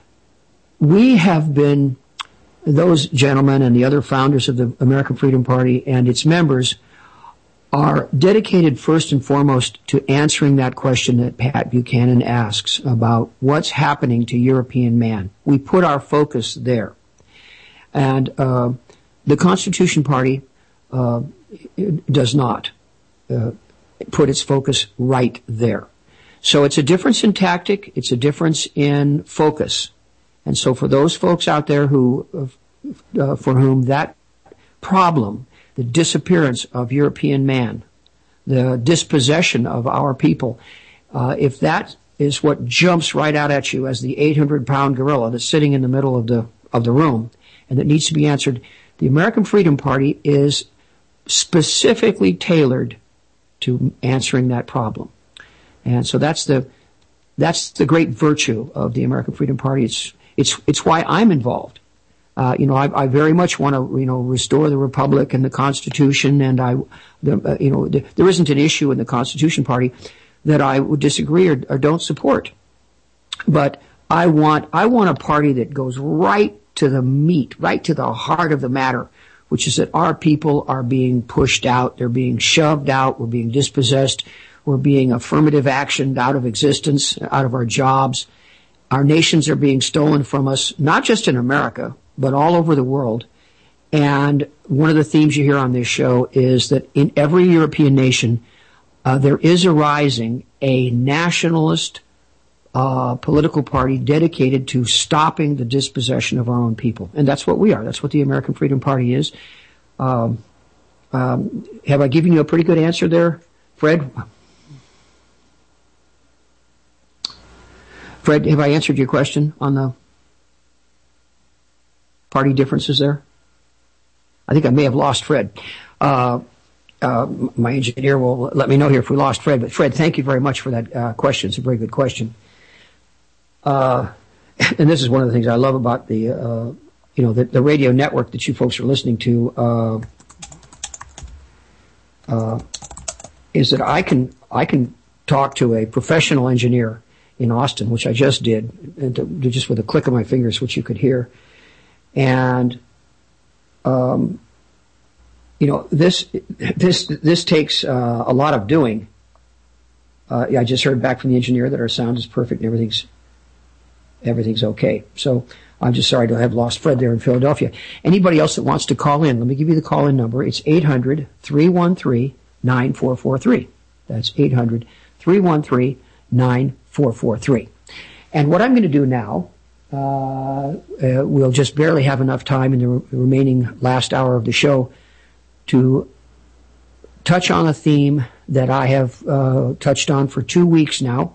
Speaker 9: We have been, those gentlemen and the other founders of the American Freedom Party and its members are dedicated first and foremost to answering that question that Pat Buchanan asks about what's happening to European man. We put our focus there. And uh, the Constitution Party uh, does not uh, put its focus right there. So it's a difference in tactic. It's a difference in focus. And so for those folks out there who, uh, for whom that problem, the disappearance of European man, the dispossession of our people, uh, if that is what jumps right out at you as the eight hundred pound gorilla that's sitting in the middle of the of the room and that needs to be answered, the American Freedom Party is specifically tailored to answering that problem. And so that's the that's the great virtue of the American Freedom Party. It's it's it's why I'm involved. Uh, you know, I, I very much want to, you know, restore the Republic and the Constitution, and I, the, uh, you know, the, there isn't an issue in the Constitution Party that I would disagree or, or don't support. But I want, I want a party that goes right to the meat, right to the heart of the matter, which is that our people are being pushed out, they're being shoved out, we're being dispossessed, we're being affirmative actioned out of existence, out of our jobs. Our nations are being stolen from us, not just in America, but all over the world. And one of the themes you hear on this show is that in every European nation, uh, there is arising a nationalist uh, political party dedicated to stopping the dispossession of our own people. And that's what we are. That's what the American Freedom Party is. Um, um, have I given you a pretty good answer there, Fred? Fred, have I answered your question on the party differences there? I think I may have lost Fred. Uh, uh, my engineer will let me know here if we lost Fred. But Fred, thank you very much for that uh, question. It's a very good question. Uh, and this is one of the things I love about the, uh, you know, the, the radio network that you folks are listening to, uh, uh, is that I can, I can talk to a professional engineer in Austin, which I just did, and to, to just with a click of my fingers, which you could hear. And, um, you know, this, this, this takes, uh, a lot of doing. Uh, yeah, I just heard back from the engineer that our sound is perfect and everything's, everything's okay. So I'm just sorry to have lost Fred there in Philadelphia. Anybody else that wants to call in, let me give you the call-in number. It's eight hundred, three one three, nine four four three. That's eight hundred, three one three, nine four four three. And what I'm going to do now, Uh, uh, we'll just barely have enough time in the re- remaining last hour of the show to touch on a theme that I have uh, touched on for two weeks now,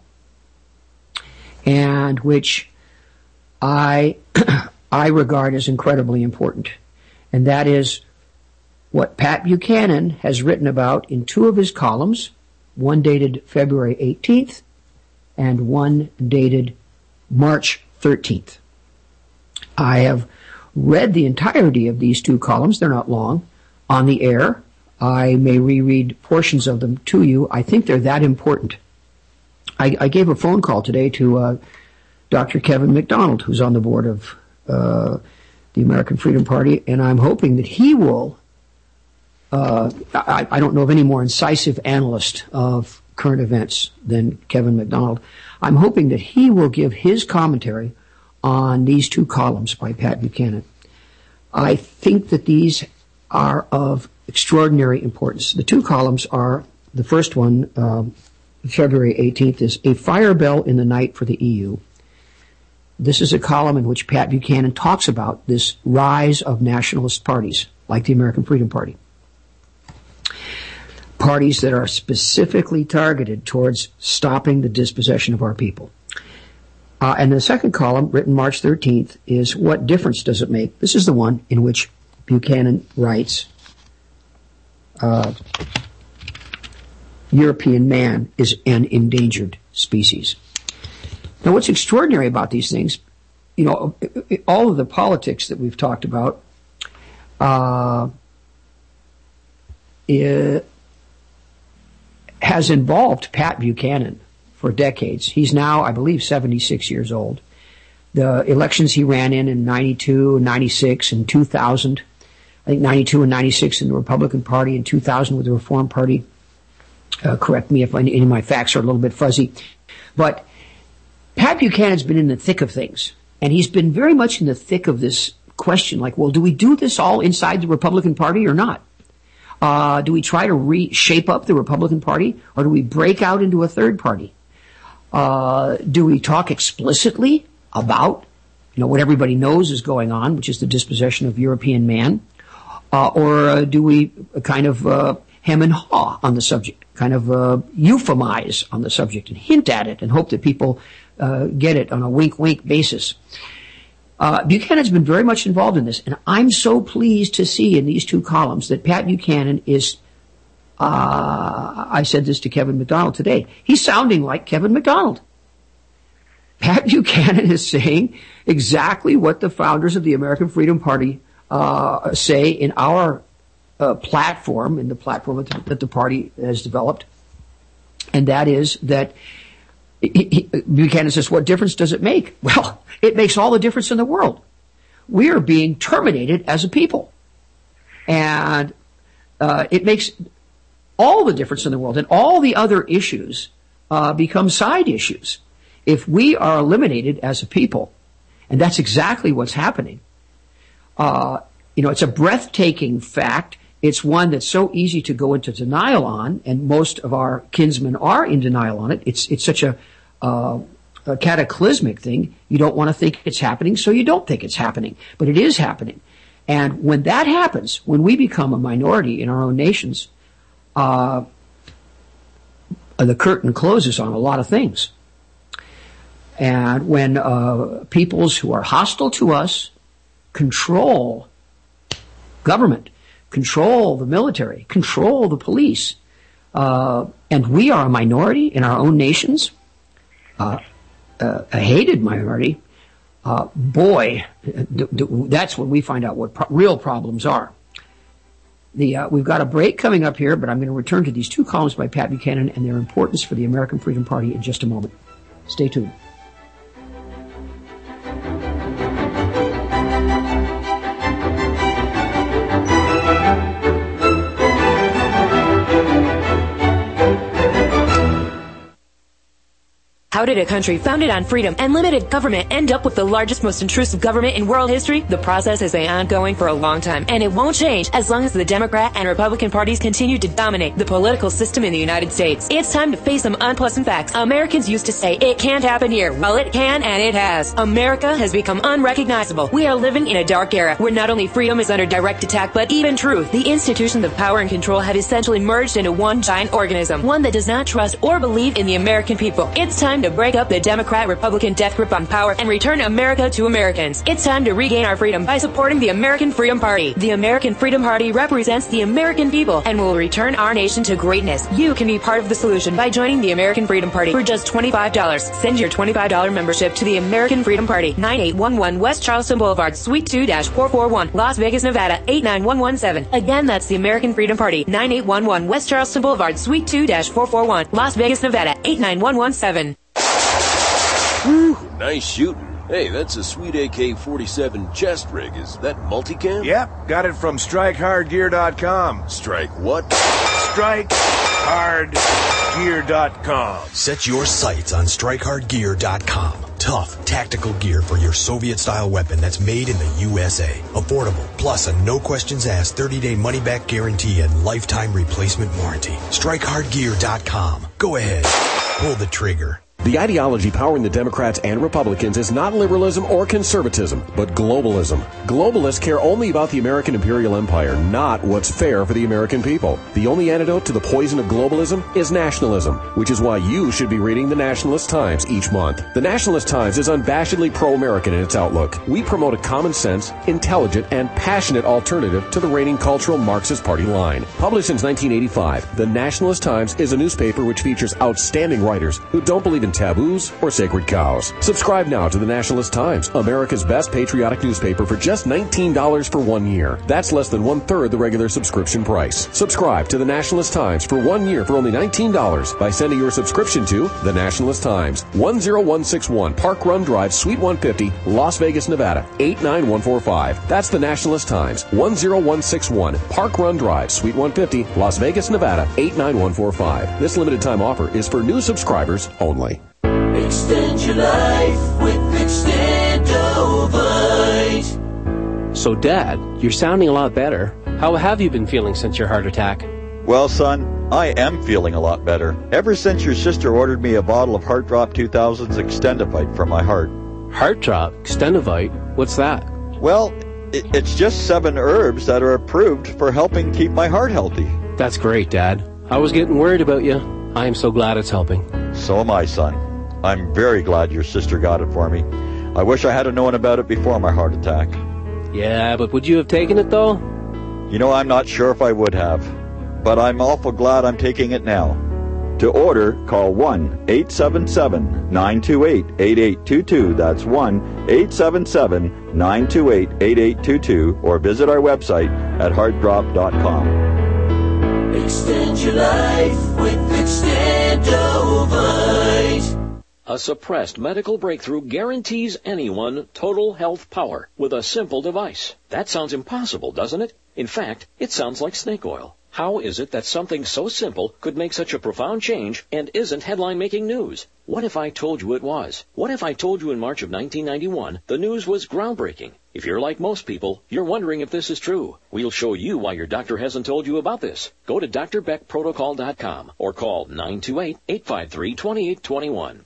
Speaker 9: and which I I regard as incredibly important, and that is what Pat Buchanan has written about in two of his columns, one dated February eighteenth and one dated March thirteenth. I have read the entirety of these two columns. They're not long. On the air, I may reread portions of them to you. I think they're that important. I, I gave a phone call today to uh, Doctor Kevin MacDonald, who's on the board of uh, the American Freedom Party, and I'm hoping that he will. Uh, I, I don't know of any more incisive analyst of current events than Kevin MacDonald. I'm hoping that he will give his commentary on these two columns by Pat Buchanan. I think that these are of extraordinary importance. The two columns are, the first one, um, February eighteenth, is A Fire Bell in the Night for the E U. This is a column in which Pat Buchanan talks about this rise of nationalist parties, like the American Freedom Party. Parties that are specifically targeted towards stopping the dispossession of our people. Uh, and the second column, written March thirteenth, is What Difference Does It Make? This is the one in which Buchanan writes, uh, European man is an endangered species. Now, what's extraordinary about these things, you know, all of the politics that we've talked about, uh, it has involved Pat Buchanan for decades. He's now, I believe, seventy-six years old. The elections he ran in in ninety-two, ninety-six, and two thousand, I think ninety-two and ninety-six in the Republican Party, and two thousand with the Reform Party. Uh, correct me if any of my facts are a little bit fuzzy. But Pat Buchanan's been in the thick of things, and he's been very much in the thick of this question, like, well, do we do this all inside the Republican Party or not? Uh, do we try to reshape up the Republican Party, or do we break out into a third party? Uh, do we talk explicitly about, you know, what everybody knows is going on, which is the dispossession of European man? Uh, or uh, do we kind of uh, hem and haw on the subject, kind of uh, euphemize on the subject and hint at it and hope that people uh, get it on a wink-wink basis? Uh, Buchanan's been very much involved in this, and I'm so pleased to see in these two columns that Pat Buchanan is, uh, I said this to Kevin MacDonald today, he's sounding like Kevin MacDonald. Pat Buchanan is saying exactly what the founders of the American Freedom Party uh, say in our uh, platform, in the platform that the party has developed, and that is that He, he, Buchanan says, what difference does it make? Well, it makes all the difference in the world. We are being terminated as a people. And uh, it makes all the difference in the world. And all the other issues uh, become side issues if we are eliminated as a people. And that's exactly what's happening. Uh, you know, it's a breathtaking fact. It's one that's so easy to go into denial on, and most of our kinsmen are in denial on it. It's it's such a, uh, a cataclysmic thing. You don't want to think it's happening, so you don't think it's happening. But it is happening. And when that happens, when we become a minority in our own nations, uh, the curtain closes on a lot of things. And when uh, peoples who are hostile to us control government, control the military, control the police, uh, and we are a minority in our own nations, uh, uh, a hated minority, uh, boy, d- d- that's when we find out what pro- real problems are. The, uh, we've got a break coming up here, but I'm going to return to these two columns by Pat Buchanan and their importance for the American Freedom Party in just a moment. Stay tuned.
Speaker 3: How did a country founded on freedom and limited government end up with the largest, most intrusive government in world history? The process has been ongoing for a long time, and it won't change as long as the Democrat and Republican parties continue to dominate the political system in the United States. It's time to face some unpleasant facts. Americans used to say, it can't happen here. Well, it can, and it has. America has become unrecognizable. We are living in a dark era where not only freedom is under direct attack, but even truth. The institutions of power and control have essentially merged into one giant organism, one that does not trust or believe in the American people. It's time time to break up the Democrat-Republican death grip on power and return America to Americans. It's time to regain our freedom by supporting the American Freedom Party. The American Freedom Party represents the American people and will return our nation to greatness. You can be part of the solution by joining the American Freedom Party for just twenty-five dollars. Send your twenty-five dollars membership to the American Freedom Party, nine eight one one West Charleston Boulevard, Suite two four four one, Las Vegas, Nevada, eight nine one one seven. Again, that's the American Freedom Party, nine eight one one West Charleston Boulevard, Suite two four four one, Las Vegas, Nevada, eight nine one one seven.
Speaker 20: Whew, nice shooting. Hey, that's a sweet A K forty-seven chest rig. Is that multicam?
Speaker 21: Yep, got it from strike hard gear dot com.
Speaker 20: Strike what?
Speaker 21: strike hard gear dot com.
Speaker 22: Set your sights on strike hard gear dot com. Tough, tactical gear for your Soviet-style weapon that's made in the U S A. Affordable, plus a no-questions-asked thirty-day money-back guarantee and lifetime replacement warranty. strike hard gear dot com. Go ahead. Pull the trigger.
Speaker 12: The ideology powering the Democrats and Republicans is not liberalism or conservatism, but globalism. Globalists care only about the American imperial empire, not what's fair for the American people. The only antidote to the poison of globalism is nationalism, which is why you should be reading the Nationalist Times each month. The Nationalist Times is unabashedly pro-American in its outlook. We promote a common sense, intelligent, and passionate alternative to the reigning cultural Marxist party line. Published since nineteen eighty-five, the Nationalist Times is a newspaper which features outstanding writers who don't believe in taboos or sacred cows. Subscribe now to the Nationalist Times, America's best patriotic newspaper, for just nineteen dollars for one year. That's less than one-third the regular subscription price. Subscribe to the Nationalist Times for one year for only nineteen dollars by sending your subscription to the Nationalist Times, one oh one six one Park Run Drive, Suite one fifty, Las Vegas, Nevada, eight nine one four five. That's the Nationalist Times, one oh one six one Park Run Drive, Suite one fifty, Las Vegas, Nevada, eight nine one four five. This limited time offer is for new subscribers only.
Speaker 23: Extend your life with Extendovite.
Speaker 24: So, Dad, you're sounding a lot better. How have you been feeling since your heart attack?
Speaker 25: Well, son, I am feeling a lot better. Ever since your sister ordered me a bottle of Heart Drop two thousand's Extendovite for my heart.
Speaker 24: Heart Drop? Extendovite? What's that?
Speaker 25: Well, it, it's just seven herbs that are approved for helping keep my heart healthy.
Speaker 24: That's great, Dad. I was getting worried about you. I am so glad it's helping.
Speaker 25: So am I, son. I'm very glad your sister got it for me. I wish I had known about it before my heart attack.
Speaker 24: Yeah, but would you have taken it, though?
Speaker 25: You know, I'm not sure if I would have, but I'm awful glad I'm taking it now. To order, call one eight seven seven nine two eight eight eight two two. That's one eight seven seven nine two eight eight eight two two, or visit our website at heart drop dot com.
Speaker 23: Extend your life with Extendovite.
Speaker 7: A suppressed medical breakthrough guarantees anyone total health power with a simple device. That sounds impossible, doesn't it? In fact, it sounds like snake oil. How is it that something so simple could make such a profound change and isn't headline-making news? What if I told you it was? What if I told you in March of nineteen ninety-one the news was groundbreaking? If you're like most people, you're wondering if this is true. We'll show you why your doctor hasn't told you about this. Go to D R Beck Protocol dot com or call nine two eight eight five three two eight two one.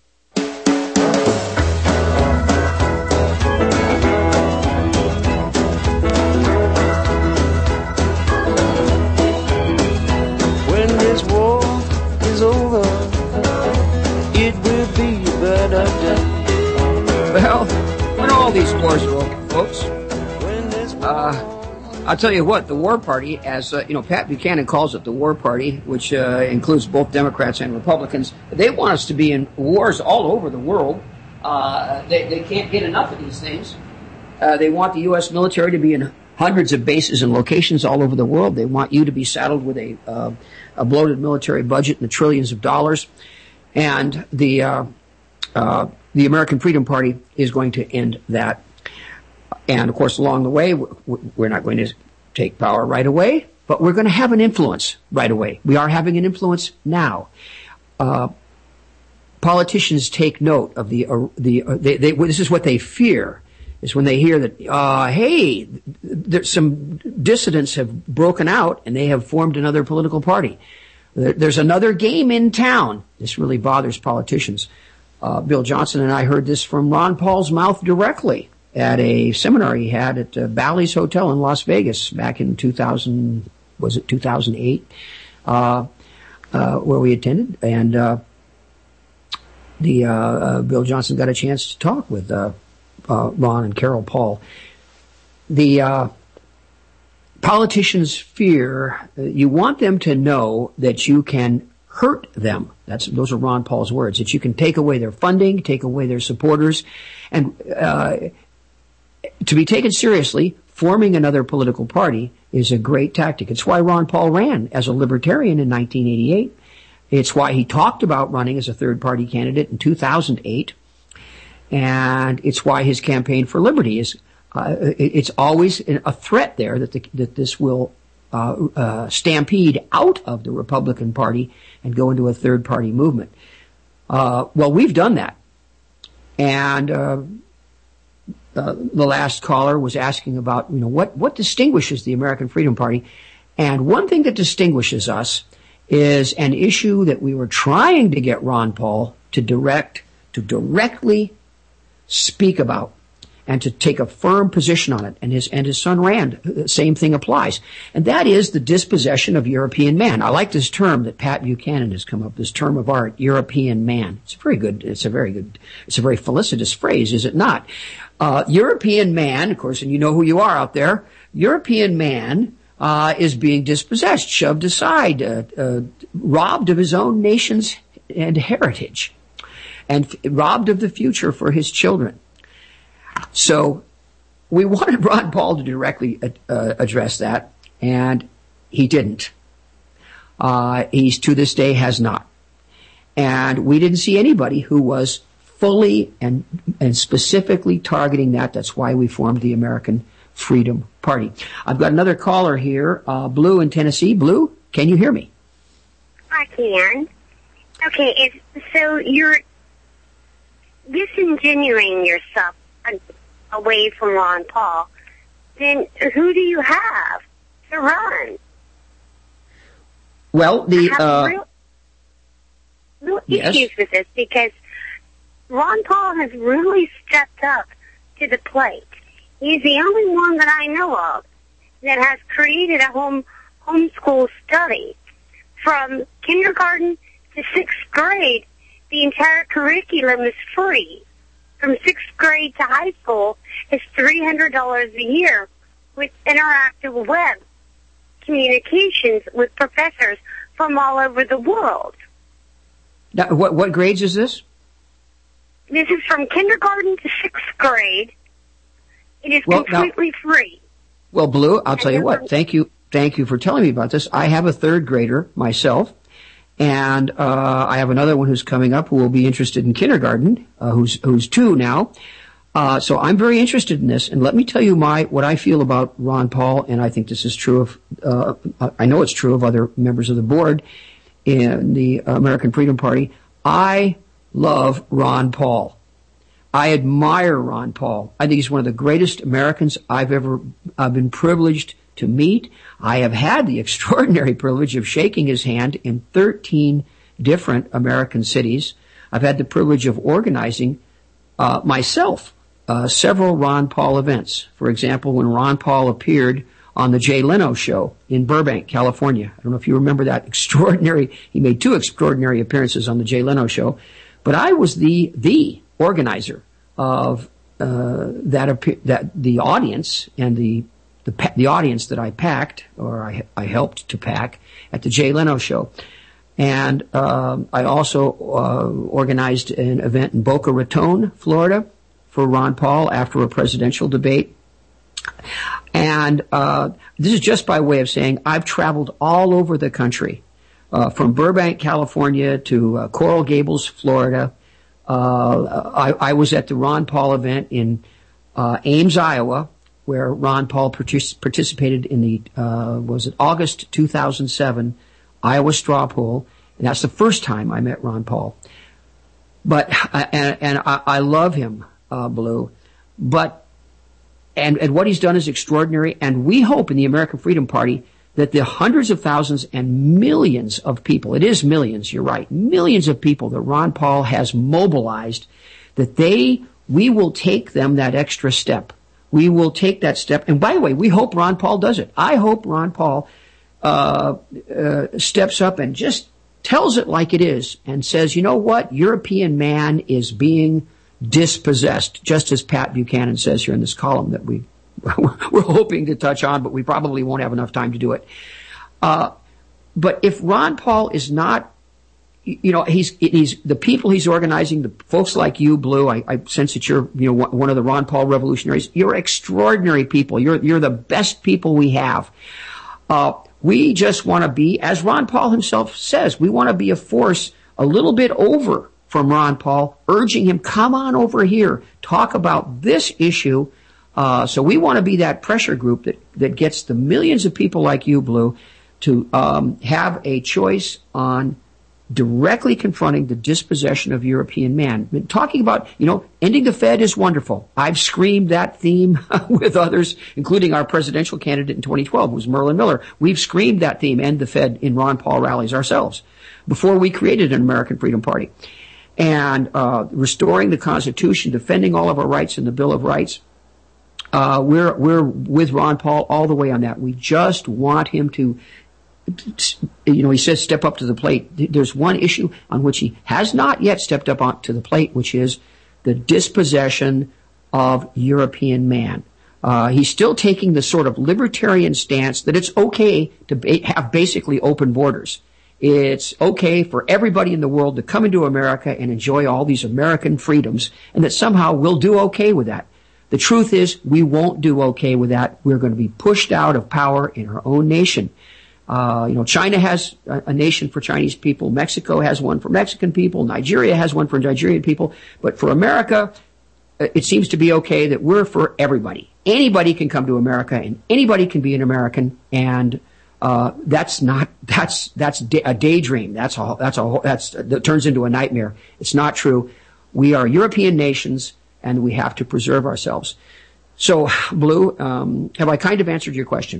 Speaker 15: When this war is over, it will be a better day.
Speaker 9: Well, when all these wars are over, folks, uh, I'll tell you what, the War Party, as uh, you know, Pat Buchanan calls it the War Party, which uh, includes both Democrats and Republicans, they want us to be in wars all over the world. Uh, they, they can't get enough of these things. Uh, they want the U S military to be in hundreds of bases and locations all over the world. They want you to be saddled with a, uh, a bloated military budget in the trillions of dollars. And the uh, uh, the American Freedom Party is going to end that. And, of course, along the way, we're not going to take power right away, but we're going to have an influence right away. We are having an influence now. Uh, politicians take note of the, uh, the uh, they, they, this is what they fear, is when they hear that, uh, hey, there's some dissidents have broken out and they have formed another political party. There, there's another game in town. This really bothers politicians. Uh, Bill Johnson and I heard this from Ron Paul's mouth directly at a seminar he had at uh, Bally's Hotel in Las Vegas back in two thousand, was it two thousand eight, uh, uh, where we attended. And uh, the uh, uh, Bill Johnson got a chance to talk with uh, uh, Ron and Carol Paul. The uh, politicians fear, uh, you want them to know that you can hurt them. That's those are Ron Paul's words, that you can take away their funding, take away their supporters, and uh, to be taken seriously, forming another political party is a great tactic. It's why Ron Paul ran as a libertarian in nineteen eighty-eight. It's why he talked about running as a third-party candidate in two thousand eight. And it's why his campaign for liberty is, uh, it's always a threat there that, the, that this will uh, uh, stampede out of the Republican Party and go into a third-party movement. Uh, well, we've done that. And uh, uh, the last caller was asking about, you know, what, what distinguishes the American Freedom Party. And one thing that distinguishes us is an issue that we were trying to get Ron Paul to direct, to directly speak about and to take a firm position on it. And his, and his son Rand, the same thing applies. And that is the dispossession of European man. I like this term that Pat Buchanan has come up, this term of art, European man. It's a very good, it's a very good, it's a very felicitous phrase, is it not? Uh, European man, of course, and you know who you are out there, European man Uh, is being dispossessed, shoved aside, uh, uh, robbed of his own nation's and heritage, and f- robbed of the future for his children. So we wanted Ron Paul to directly uh, address that, and he didn't. Uh, he's to this day has not. And we didn't see anybody who was fully and, and specifically targeting that. That's why we formed the American Freedom Party. I've got another caller here, uh, Blue in Tennessee. Blue, can you hear me?
Speaker 1: I can. Okay, it's, so you're disingenuing yourself away from Ron Paul. Then who do you have to run?
Speaker 9: Well, the
Speaker 1: I have
Speaker 9: uh,
Speaker 1: real, real
Speaker 9: yes.
Speaker 1: issues with this because Ron Paul has really stepped up to the plate. He's the only one that I know of that has created a home homeschool study. From kindergarten to sixth grade, the entire curriculum is free. From sixth grade to high school, it's three hundred dollars a year with interactive web communications with professors from all over the world.
Speaker 9: Now, what, what grades is this?
Speaker 1: This is from kindergarten to sixth grade. It is
Speaker 9: well,
Speaker 1: completely
Speaker 9: now,
Speaker 1: free.
Speaker 9: Well, Blue, I'll tell you what. Thank you, thank you for telling me about this. I have a third grader myself, and uh, I have another one who's coming up who will be interested in kindergarten, uh, who's who's two now. Uh, so I'm very interested in this, and let me tell you my what I feel about Ron Paul, and I think this is true of. Uh, I know it's true of other members of the board in the American Freedom Party. I love Ron Paul. I admire Ron Paul. I think he's one of the greatest Americans I've ever uh, been privileged to meet. I have had the extraordinary privilege of shaking his hand in thirteen different American cities. I've had the privilege of organizing uh, myself uh, several Ron Paul events. For example, when Ron Paul appeared on the Jay Leno show in Burbank, California. I don't know if you remember that extraordinary, he made two extraordinary appearances on the Jay Leno show, but I was the, the organizer of uh, that that the audience and the the the audience that I packed or I I helped to pack at the Jay Leno show, and uh, I also uh, organized an event in Boca Raton, Florida, for Ron Paul after a presidential debate. And uh, this is just by way of saying I've traveled all over the country, uh, from Burbank, California, to uh, Coral Gables, Florida. Uh, I, I was at the Ron Paul event in uh, Ames, Iowa, where Ron Paul partic- participated in the, uh, was it August two thousand seven Iowa straw poll. And that's the first time I met Ron Paul. But, and, and I, I love him, uh, Blue. But, and, and what he's done is extraordinary. And we hope in the American Freedom Party that the hundreds of thousands and millions of people, it is millions, you're right, millions of people that Ron Paul has mobilized, that they, we will take them that extra step. We will take that step. And by the way, we hope Ron Paul does it. I hope Ron Paul uh, uh steps up and just tells it like it is and says, you know what, European man is being dispossessed, just as Pat Buchanan says here in this column that we, we're hoping to touch on, but we probably won't have enough time to do it. Uh, but if Ron Paul is not, you know, he's, he's, the people he's organizing, the folks like you, Blue, I, I sense that you're, you know, one of the Ron Paul revolutionaries. You're extraordinary people. You're, you're the best people we have. Uh, we just want to be, as Ron Paul himself says, we want to be a force a little bit over from Ron Paul, urging him, come on over here, talk about this issue. Uh, so we want to be that pressure group that, that gets the millions of people like you, Blue, to, um, have a choice on directly confronting the dispossession of European man. Been talking about, you know, ending the Fed is wonderful. I've screamed that theme with others, including our presidential candidate in twenty twelve, who was Merlin Miller. We've screamed that theme, end the Fed, in Ron Paul rallies ourselves before we created an American Freedom Party. And uh restoring the Constitution, defending all of our rights in the Bill of Rights. Uh we're we're with Ron Paul all the way on that. We just want him to, you know, he says step up to the plate. There's one issue on which he has not yet stepped up on to the plate, which is the dispossession of European man. Uh, he's still taking the sort of libertarian stance that it's okay to ba- have basically open borders. It's okay for everybody in the world to come into America and enjoy all these American freedoms, and that somehow we'll do okay with that. The truth is, we won't do okay with that. We're going to be pushed out of power in our own nation. Uh, you know, China has a, a nation for Chinese people. Mexico has one for Mexican people. Nigeria has one for Nigerian people. But for America, it seems to be okay that we're for everybody. Anybody can come to America and anybody can be an American. And, uh, that's not, that's, that's a daydream. That's a, that's a, that's, that turns into a nightmare. It's not true. We are European nations and we have to preserve ourselves. So, Blue, um, have I kind of answered your question?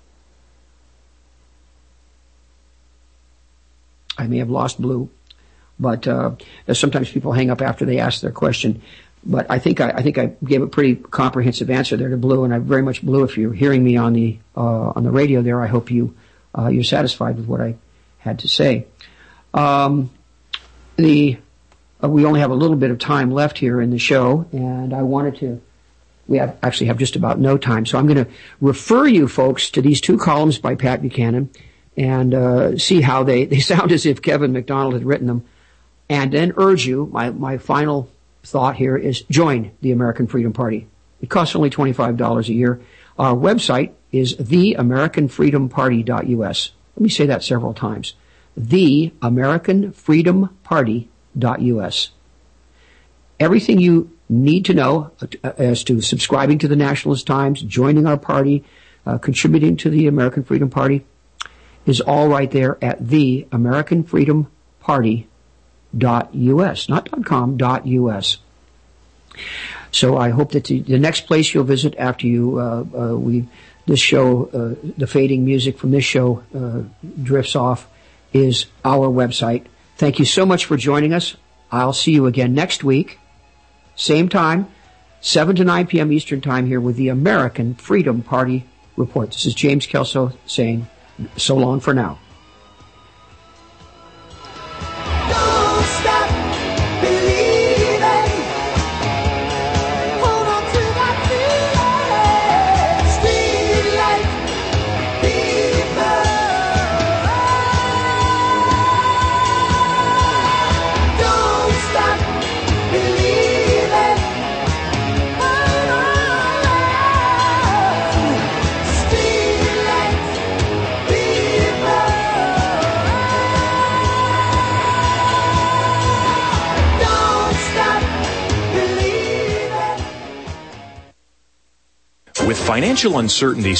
Speaker 9: I may have lost Blue, but uh, sometimes people hang up after they ask their question. But I think I, I think I gave a pretty comprehensive answer there to Blue, and I very much, Blue, if you're hearing me on the uh, on the radio there, I hope you uh, you're satisfied with what I had to say. Um, the uh, we only have a little bit of time left here in the show, and I wanted to. We have actually have just about no time, so I'm going to refer you folks to these two columns by Pat Buchanan. And uh, see how they, they sound as if Kevin McDonald had written them. And then urge you, my, my final thought here is join the American Freedom Party. It costs only twenty-five dollars a year. Our website is the american freedom party dot u s. Let me say that several times. the american freedom party dot u s. Everything you need to know as to subscribing to the Nationalist Times, joining our party, uh, contributing to the American Freedom Party, is all right there at the american freedom party dot u s, not .com, .us. So I hope that the, the next place you'll visit after you, uh, uh, we, this show, uh, the fading music from this show, uh, drifts off, is our website. Thank you so much for joining us. I'll see you again next week, same time, seven to nine p.m. Eastern Time here with the American Freedom Party Report. This is James Kelso saying, so long for now.
Speaker 23: Don't stop believing. Hold on to that feeling. Street life, people. Don't stop believing. Hold on. Street life.
Speaker 2: With financial uncertainty